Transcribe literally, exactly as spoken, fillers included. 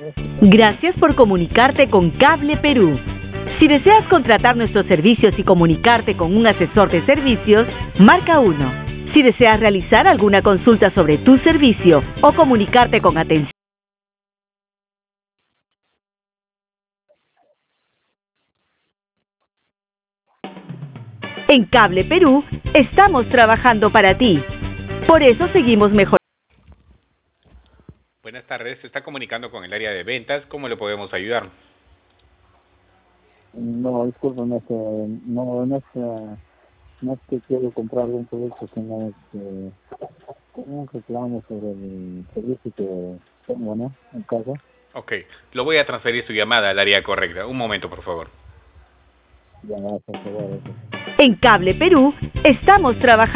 Gracias por comunicarte con Cable Perú. Si deseas contratar nuestros servicios y comunicarte con un asesor de servicios, marca uno. Si deseas realizar alguna consulta sobre tu servicio o comunicarte con atención en Cable Perú, estamos trabajando para ti. Por eso seguimos mejorando. Buenas tardes, se está comunicando con el área de ventas. ¿Cómo le podemos ayudar? No, disculpa, no es que, no, no es que, no es que quiero comprar un producto, sino es que tengo un reclamo sobre el servicio que tengo, ¿no? En casa. Ok, lo voy a transferir su llamada al área correcta. Un momento, por favor. Ya, por favor. En Cable Perú, estamos trabajando.